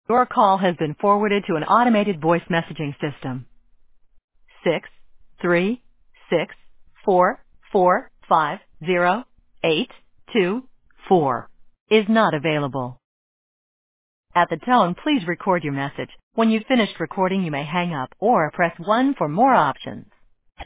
Your call has been forwarded to an automated voice messaging system. 63644508224 is not available. At the tone, please record your message. When you've finished recording, you may hang up or press 1 for more options.